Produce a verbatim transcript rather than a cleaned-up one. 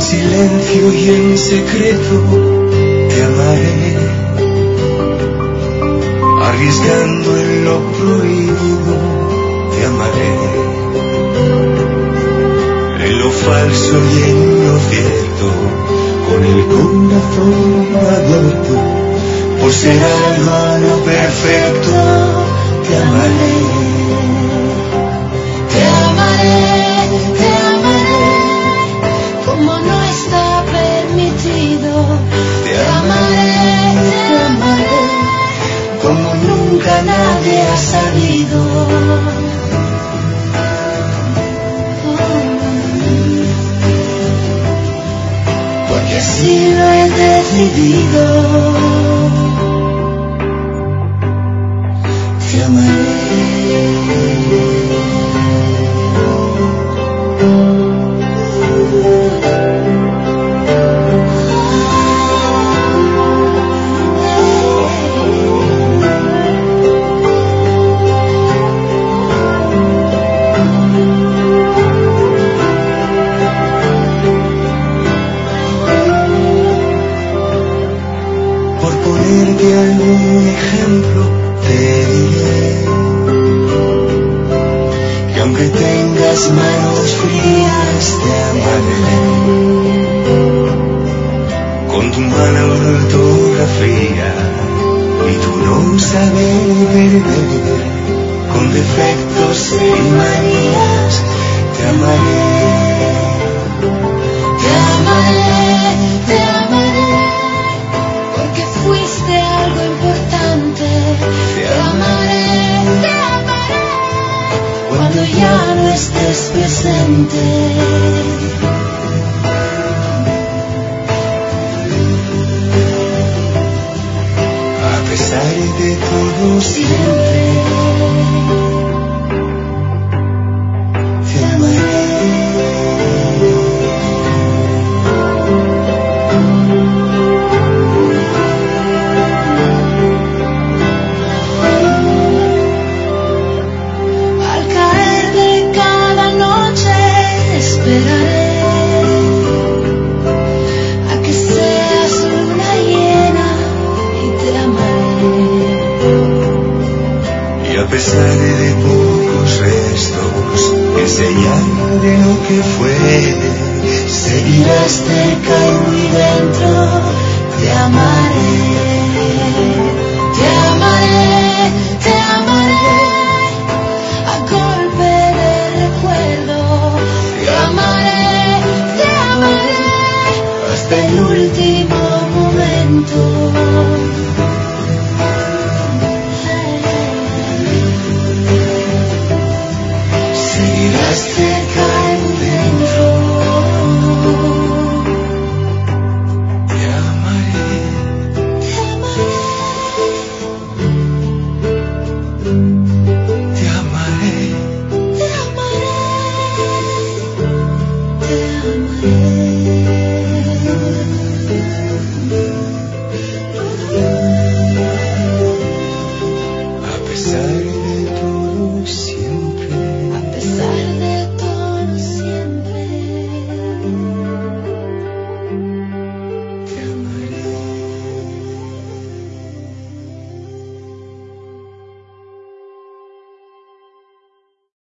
silencio y en secreto te amaré, arriesgando en lo prohibido te amaré, en lo falso y en lo cierto, con el corazón abierto, por ser hermano perfecto te amaré, te amaré, te amaré, como no está permitido, te amaré, te amaré, como nunca nadie ha sabido. Porque así lo he decidido, te amaré. Algún ejemplo te diré que aunque tengas manos frías te amaré, con tu mano ortografía y tu no saber perder, con defectos y manías te amaré, te amaré, te amaré, porque fuiste algo importante, te amaré, te amaré, cuando ya no estés presente. A pesar de todo siempre te amaré. Esperaré a que seas luna llena y te amaré. Y a pesar de pocos restos, que señal de lo que fue, seguirás cerca y muy dentro, te amaré, te amaré, te amaré, a golpe de recuerdo. Te amaré, te amaré, hasta el último momento.